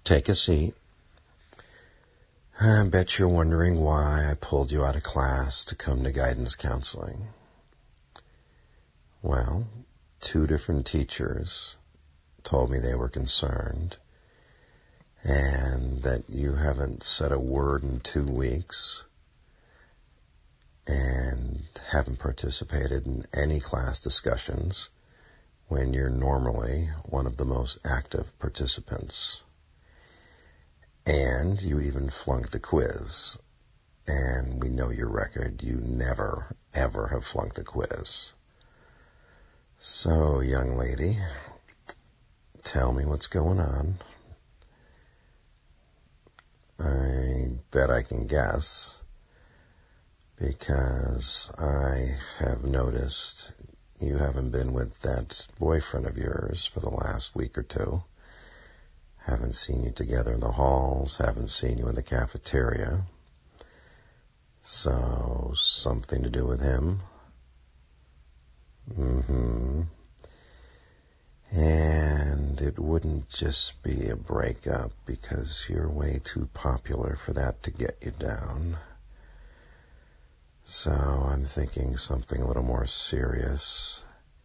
Take a seat. I bet you're wondering why I pulled you out of class to come to guidance counseling. Well, 2 different teachers told me they were concerned and that you haven't said a word in 2 weeks and haven't participated in any class discussions when you're normally one of the most active participants. And you even flunked the quiz. And we know your record. You never, ever have flunked a quiz. So, young lady, tell me what's going on. I bet I can guess, because I have noticed you haven't been with that boyfriend of yours for the last week or 2. Haven't seen you together in the halls, haven't seen you in the cafeteria. So, something to do with him? And it wouldn't just be a breakup, because you're way too popular for that to get you down. So, I'm thinking something a little more serious.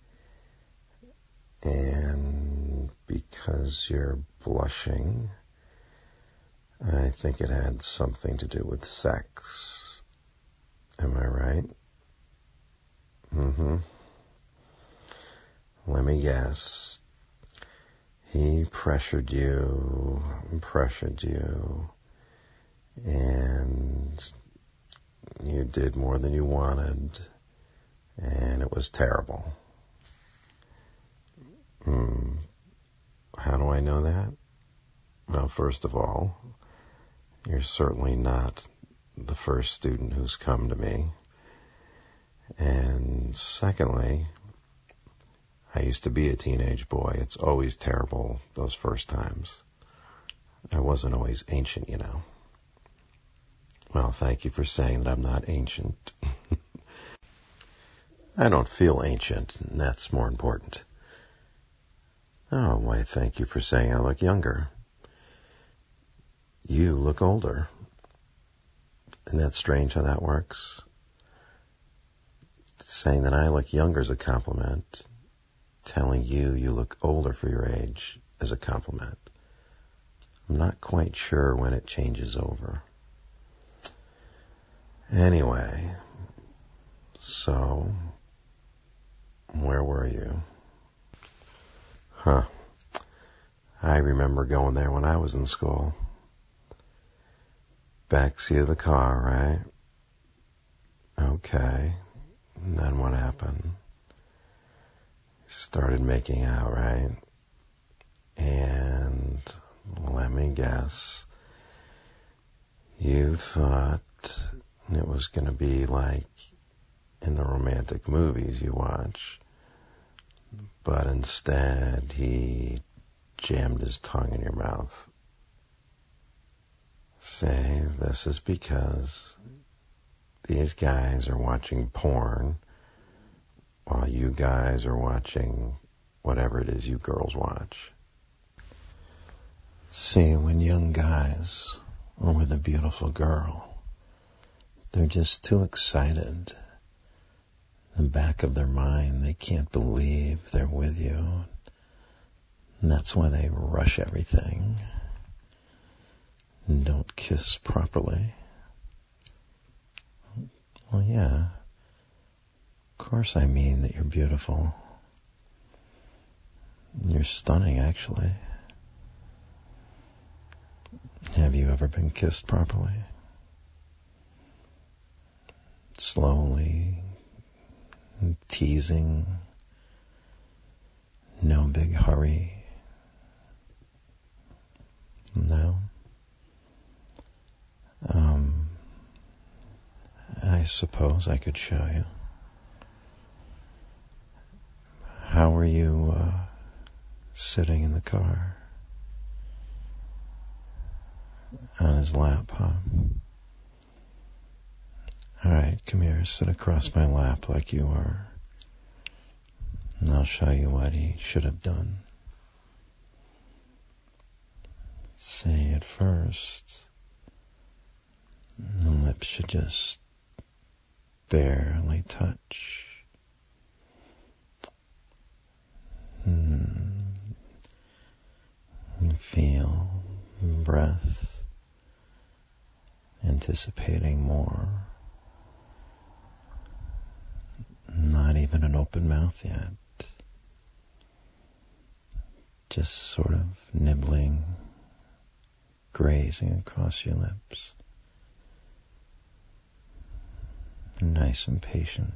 And because you're blushing, I think it had something to do with sex. Am I right? Let me guess. He pressured you, and you did more than you wanted, and it was terrible. How do I know that? Well, first of all, you're certainly not the first student who's come to me. And secondly, I used to be a teenage boy. It's always terrible those first times. I wasn't always ancient, you know. Well, thank you for saying that I'm not ancient. I don't feel ancient, and that's more important. Oh, why, thank you for saying I look younger. You look older. Isn't that strange how that works? Saying that I look younger is a compliment. Telling you look older for your age is a compliment. I'm not quite sure when it changes over. Anyway, so, where were you? I remember going there when I was in school. Backseat of the car, right? Okay. And then what happened? Started making out, right? And let me guess. You thought it was going to be like in the romantic movies you watch. But instead, he jammed his tongue in your mouth. Say, this is because these guys are watching porn while you guys are watching whatever it is you girls watch. See, when young guys are with a beautiful girl, they're just too excited. In the back of their mind, they can't believe they're with you. And that's why they rush everything and don't kiss properly. Well, yeah. Of course I mean that you're beautiful. You're stunning, actually. Have you ever been kissed properly? Slowly, teasing, no big hurry. No? I suppose I could show you. How were you sitting in the car? On his lap, huh? All right, come here, sit across my lap like you are, and I'll show you what he should have done. say at first, the lips should just barely touch. Feel breath, anticipating more. Not even an open mouth yet. Just sort of nibbling, grazing across your lips. Nice and patient.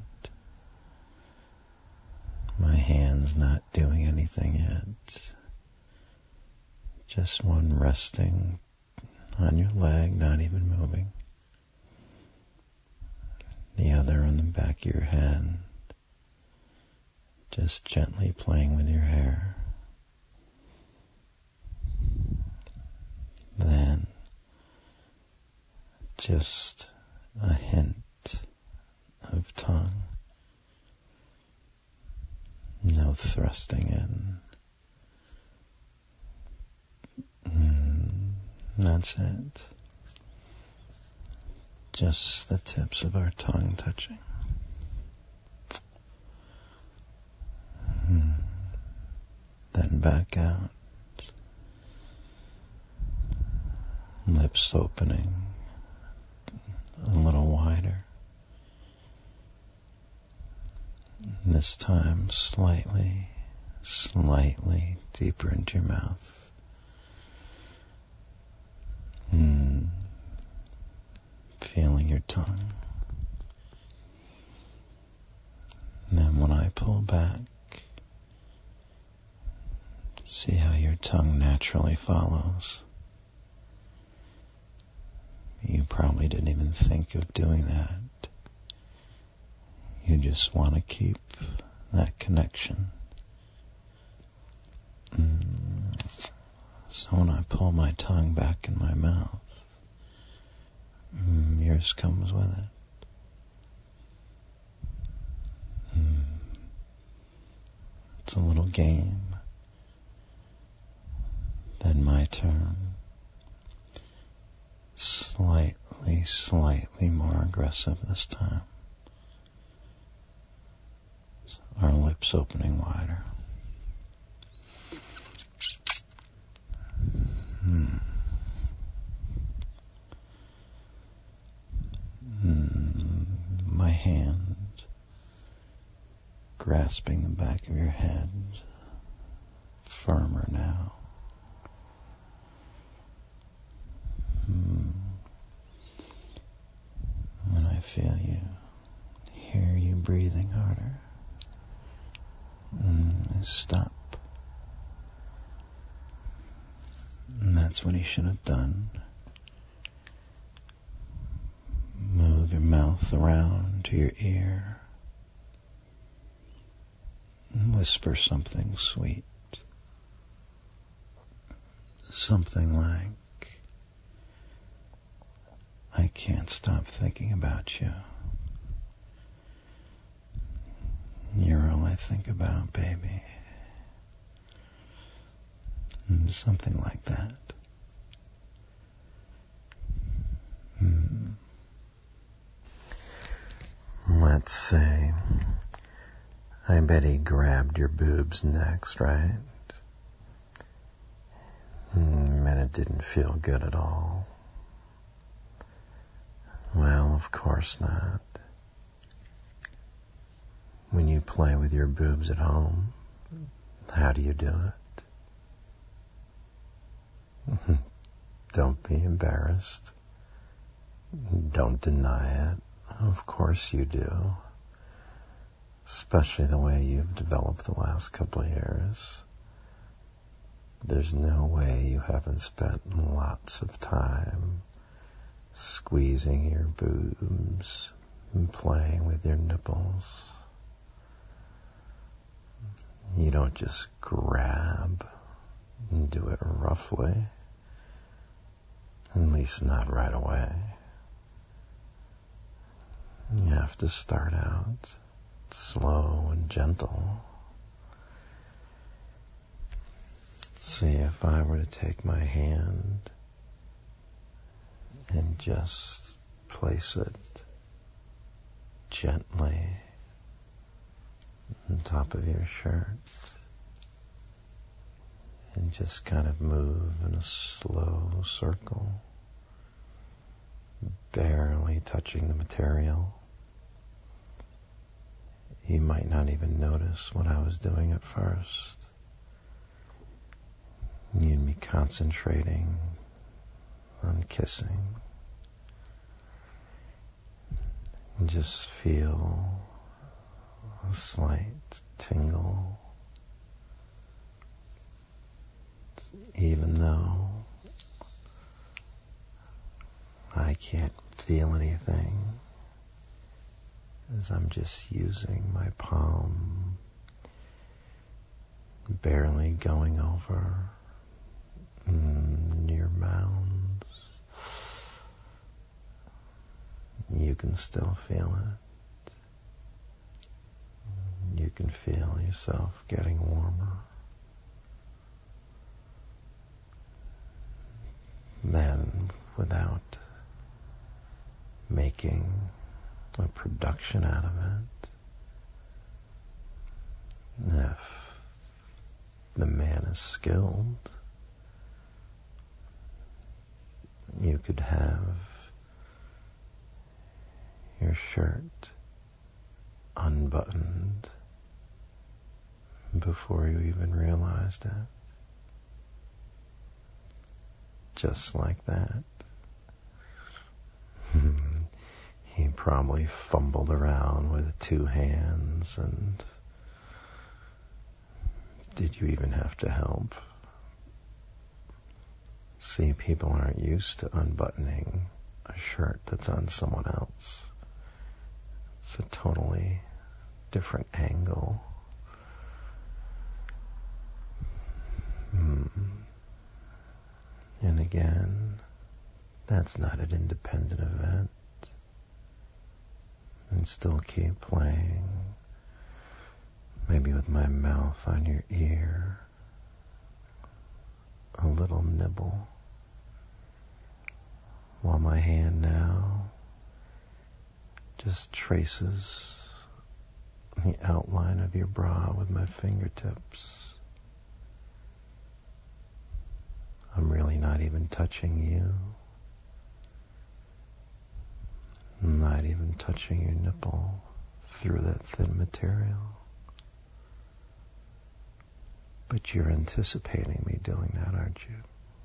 My hand's not doing anything yet. Just one resting on your leg, not even moving. The other on the back of your head, just gently playing with your hair. Then, just a hint of tongue. No thrusting in. That's it. Just the tips of our tongue touching. Then back out. Lips opening a little wider. This time slightly deeper into your mouth. Feeling your tongue. And then when I pull back, see how your tongue naturally follows. You probably didn't even think of doing that. You just want to keep that connection. So when I pull my tongue back in my mouth, yours comes with it. It's a little game. Then my turn. Slightly more aggressive this time. Our lips opening wider. My hand grasping the back of your head, firmer now. When I feel you, hear you breathing harder. Stop. And that's what he should have done. Move your mouth around to your ear. And whisper something sweet. Something like, I can't stop thinking about you. You're all I think about, baby. Something like that. Let's say, I bet he grabbed your boobs next, right? And it didn't feel good at all. Well, of course not. When you play with your boobs at home, how do you do it? Don't be embarrassed. Don't deny it. Of course you do. Especially the way you've developed the last couple of years. There's no way you haven't spent lots of time squeezing your boobs and playing with your nipples. You don't just grab and do it roughly. At least not right away. You have to start out slow and gentle. See, if I were to take my hand and just place it gently on top of your shirt and just kind of move in a slow circle, barely touching the material, you might not even notice what I was doing at first. You'd be concentrating on kissing. And just feel a slight tingle, even though I can't feel anything, as I'm just using my palm, barely going over near mounds. You can still feel it. You can feel yourself getting warmer. Then, without making a production out of it, if the man is skilled, you could have your shirt unbuttoned before you even realized it. Just like that. He probably fumbled around with 2 hands, and did you even have to help? See, people aren't used to unbuttoning a shirt that's on someone else. It's a totally different angle. And again, that's not an independent event. And still keep playing, maybe with my mouth on your ear, a little nibble, while my hand now just traces the outline of your bra with my fingertips. I'm really not even touching you. I'm not even touching your nipple through that thin material. But you're anticipating me doing that, aren't you?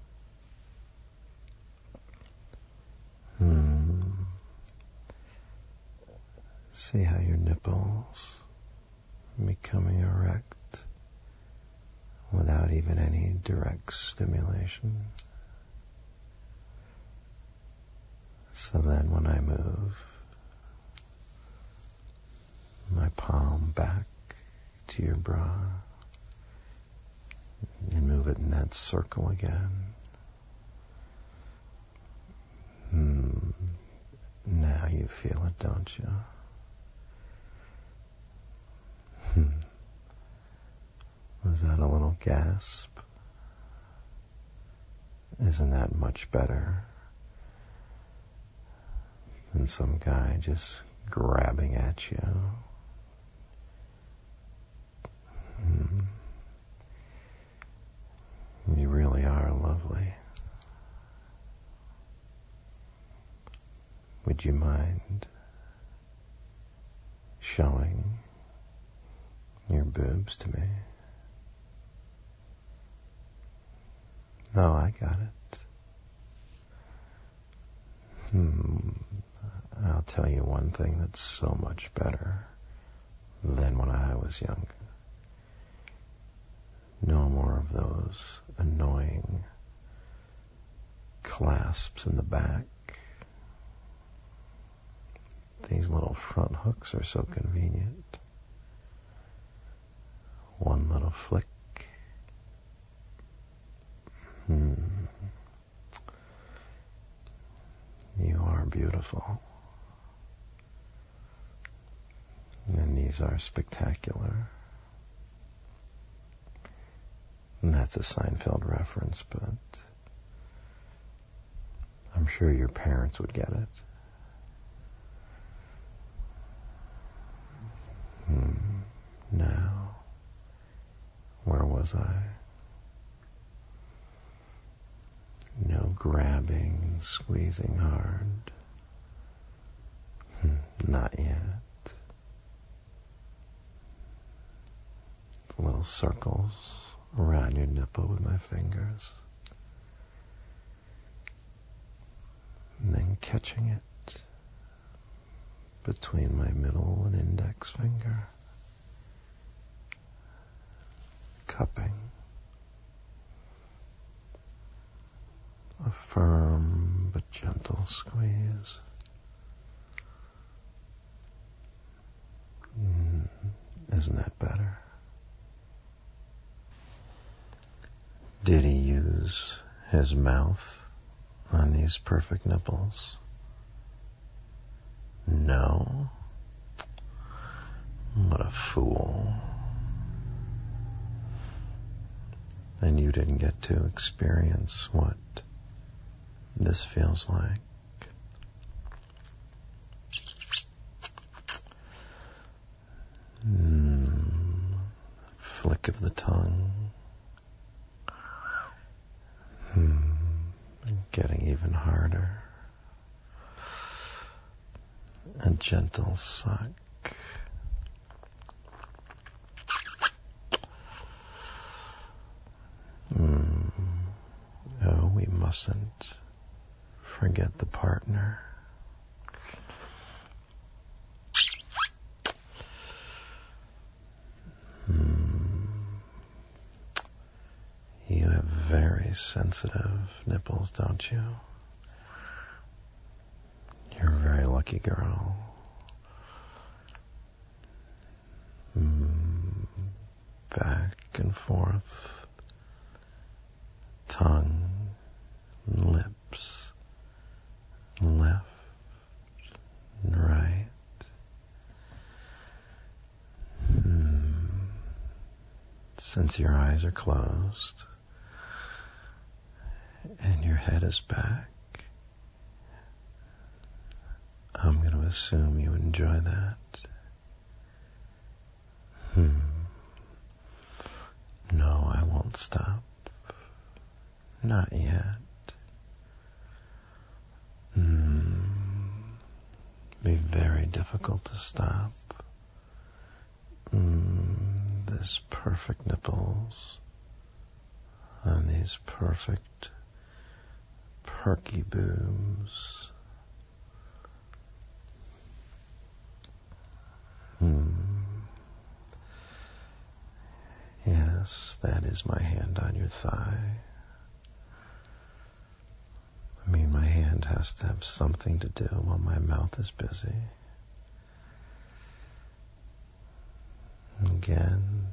See how your nipples are becoming erect without even any direct stimulation. So then when I move my palm back to your bra and move it in that circle again, now you feel it, don't you? Was that a little gasp? Isn't that much better than some guy just grabbing at you? You really are lovely. Would you mind showing your boobs to me? No, I got it. I'll tell you one thing that's so much better than when I was younger. No more of those annoying clasps in the back. These little front hooks are so convenient. One little flick. You are beautiful. And these are spectacular. And that's a Seinfeld reference, but I'm sure your parents would get it. Now, where was I? No grabbing and squeezing hard. Not yet. Little circles around your nipple with my fingers. And then catching it between my middle and index finger. Cupping. A firm but gentle squeeze. Isn't that better? Did he use his mouth on these perfect nipples? No. What a fool. And you didn't get to experience what this feels like. Flick of the tongue. Getting even harder. A gentle suck. Oh, we mustn't forget the partner. You have very sensitive nipples, don't you? You're a very lucky girl. Back and forth. Tongue, lips, left and right. Since your eyes are closed and your head is back, I'm going to assume you enjoy that. No, I won't stop. Not yet. Be very difficult to stop. This perfect nipples on these perfect perky boobs. Yes, that is my hand on your thigh. I mean, my hand has to have something to do while my mouth is busy. Again,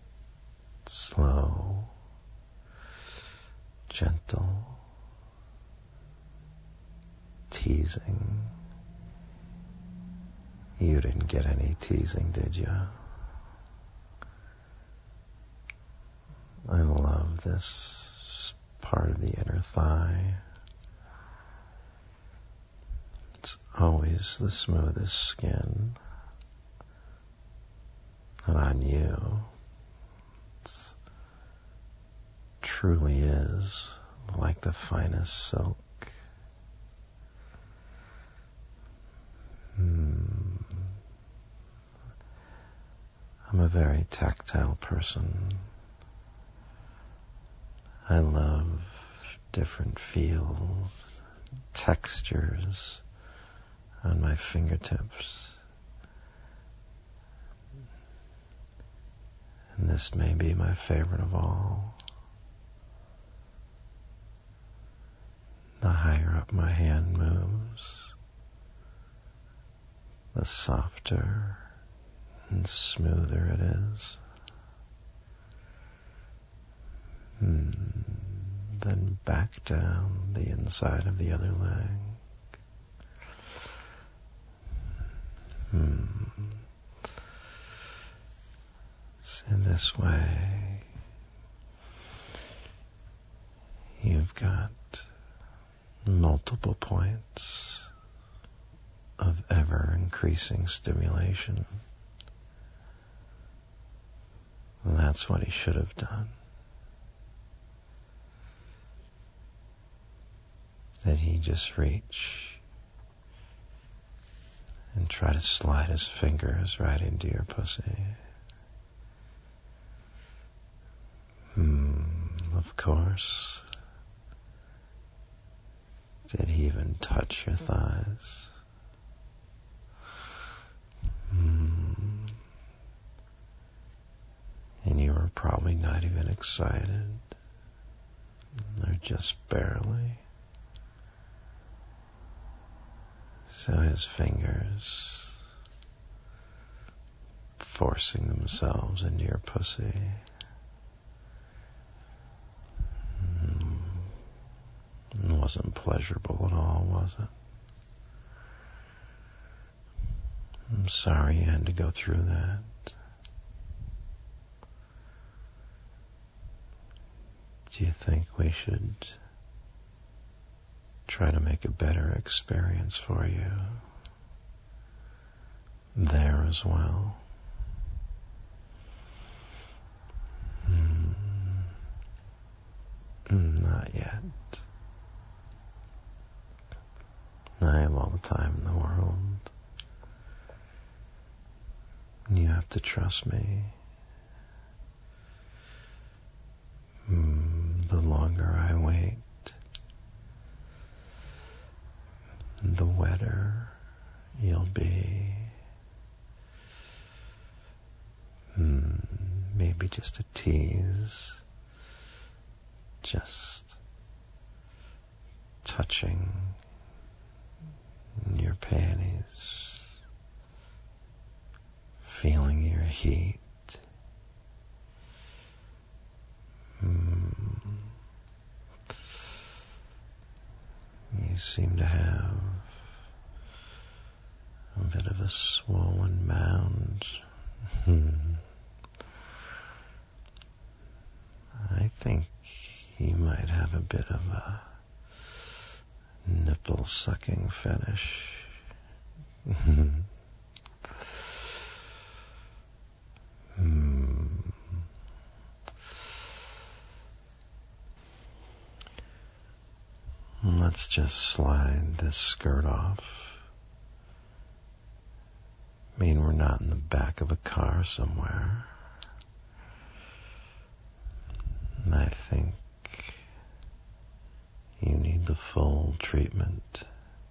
slow, gentle, teasing. You didn't get any teasing, did you? I love this part of the inner thigh. It's always the smoothest skin. And on you, it truly is like the finest silk. I'm a very tactile person. I love different feels, textures on my fingertips. And this may be my favorite of all. The higher up my hand moves, the softer and smoother it is. Then back down the inside of the other leg. So in this way, You've got multiple points of ever-increasing stimulation. And that's what he should have done. That he just reach and try to slide his fingers right into your pussy. Of course. Did he even touch your thighs? And you were probably not even excited, or just barely. So his fingers forcing themselves into your pussy. It wasn't pleasurable at all, was it? I'm sorry you had to go through that. Do you think we should try to make a better experience for you there as well? Not yet. I have all the time in the world. You have to trust me. The longer I wait, the wetter you'll be. Maybe just a tease. Just touching your panties, feeling your heat. You seem to have a bit of a swollen mound. I think you might have a bit of a nipple sucking fetish. Let's just slide this skirt off. I mean, we're not in the back of a car somewhere. And I think you need the full treatment,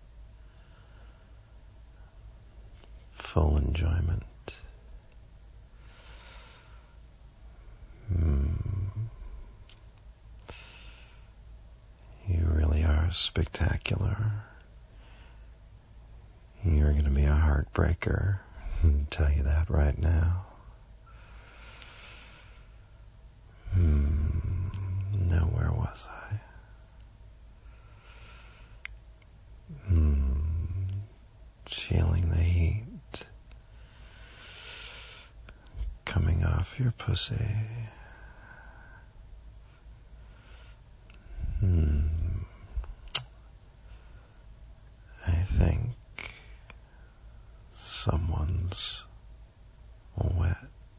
full enjoyment. You really are spectacular. You're going to be a heartbreaker. I'll tell you that right now. Now, where was I? Feeling the heat coming off your pussy. I think someone's wet,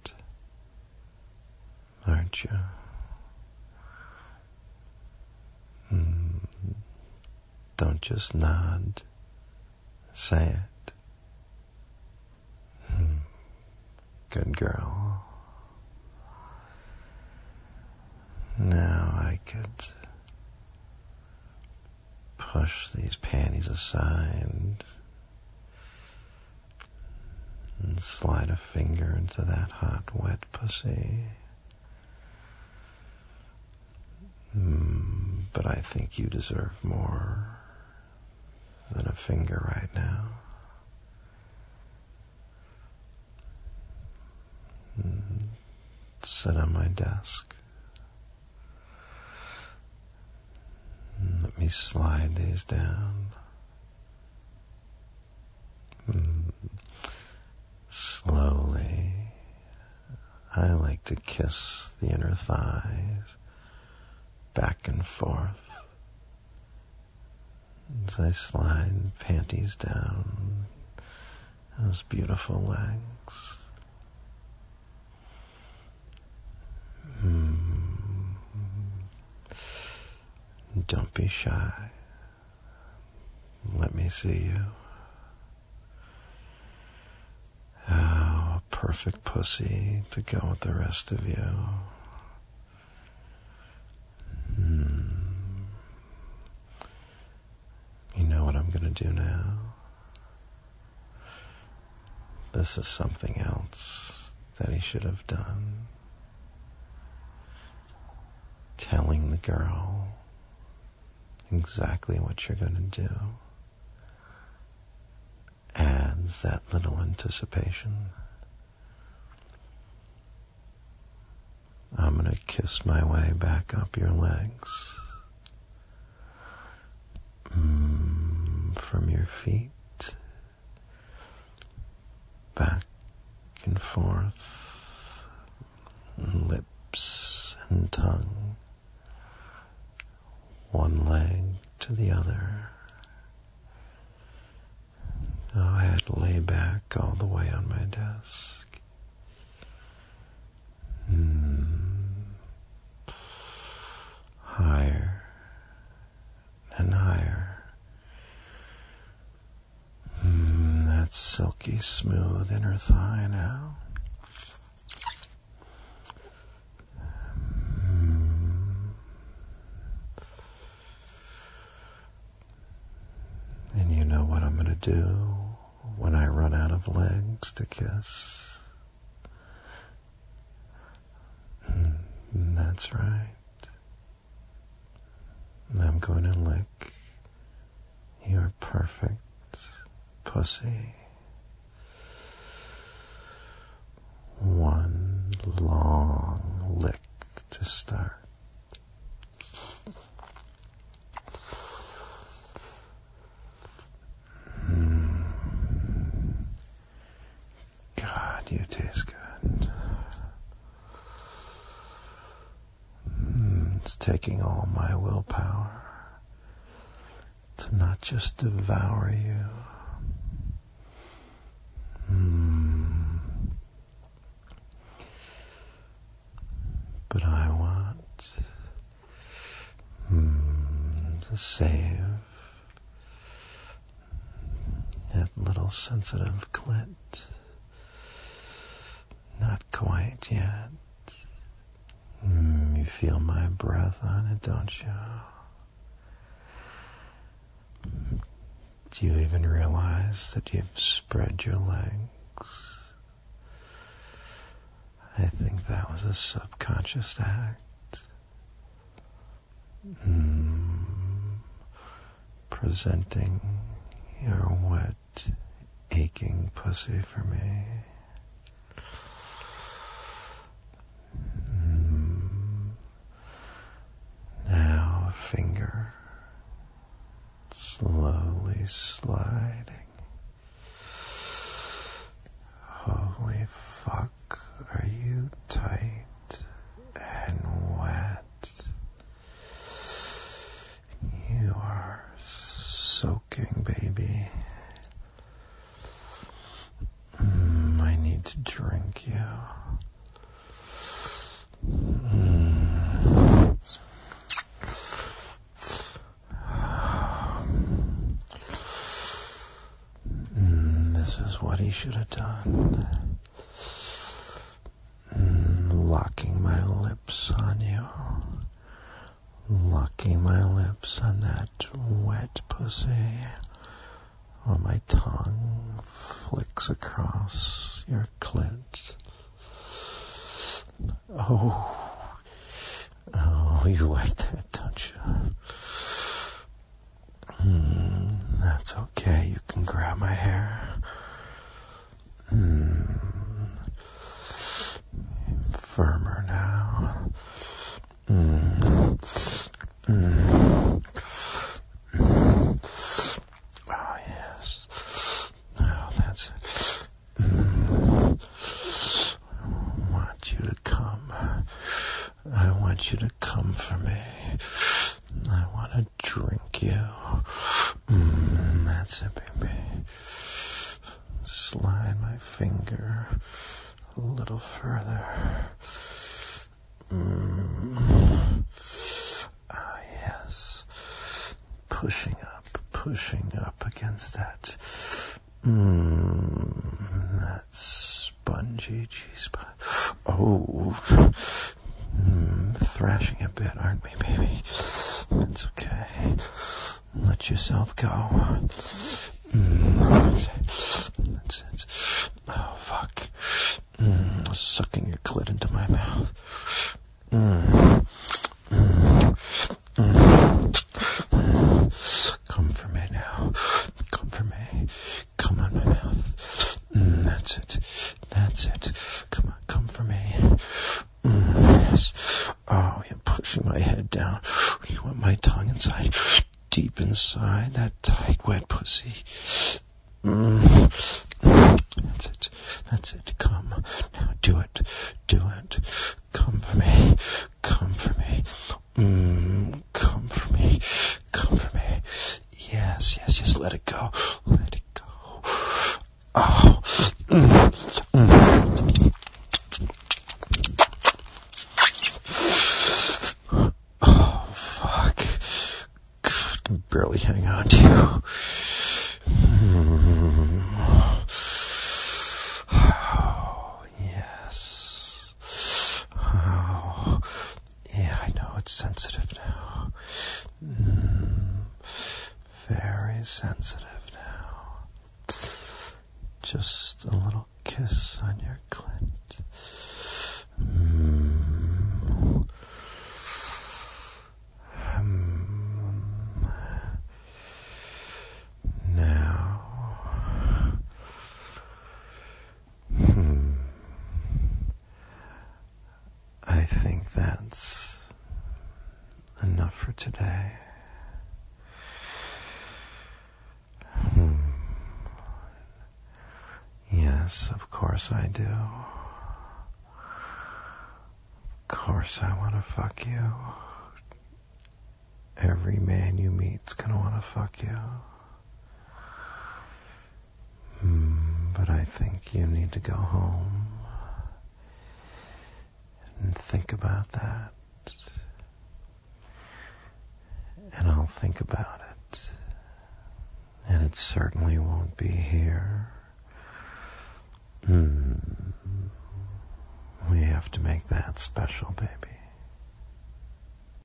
aren't you? Don't just nod. Say it. Good girl. Now I could push these panties aside and slide a finger into that hot, wet pussy. But I think you deserve more than a finger right now. Sit on my desk. Let me slide these down. Slowly. I like to kiss the inner thighs back and forth as I slide panties down those beautiful legs. Don't be shy. Let me see you. Oh, a perfect pussy to go with the rest of you. You know what I'm going to do now? This is something else that he should have done. Telling the girl exactly what you're going to do adds that little anticipation. I'm going to kiss my way back up your legs. From your feet, back and forth, lips and tongue, one leg to the other. Go ahead, lay back all the way on my desk. Higher and higher. That silky smooth inner thigh now. And you know what I'm going to do when I run out of legs to kiss? That's right. I'm going to lick your perfect pussy. One long lick to start. God, you taste good. It's taking all my willpower to not just devour you. But I want to save that little sensitive clit. Not quite yet. You feel my breath on it, don't you? Do you even realize that you've spread your legs? I think that was a subconscious act. Presenting your wet, aching pussy for me. Now a finger slowly sliding. Holy fuck, are you tight and wet? You are soaking, baby. I need to drink you. This is what he should have done. Locking my lips on you. Locking my lips on that wet pussy while my tongue flicks across your clit. Oh, you like that, don't you? That's okay, you can grab my hair. Firmer now. Oh, yes. Oh, that's it. I want you to come. I want you to come for me. you. That's it, baby. Slide my finger a little further. Ah, yes. Pushing up against that. That spongy G-spot. Oh, thrashing a bit, aren't we, baby? That's okay. Let yourself go. That's it. Oh, fuck. Sucking your clit into my mouth. Come for me now. Come for me. Come on my mouth. That's it. That's it. Come on, come for me. Yes. Oh, you're pushing my head down. You want my tongue inside, deep inside that tight, wet pussy. That's it. That's it. Come. Now do it. Do it. Come for me. Come for me. Come for me. Come for me. Yes, yes, yes. Let it go. Let it go. Oh. Oh, fuck. I can barely hang on to you. Oh, yes. Oh, yeah, I know it's sensitive now. Very sensitive now. Just a little kiss on your clit. Now, I think that's enough for today. Yes, of course I do. Of course I want to fuck you. Every man you meet's gonna want to fuck you. But I think you need to go home and think about that. And I'll think about it. And it certainly won't be here. We have to make that special, baby.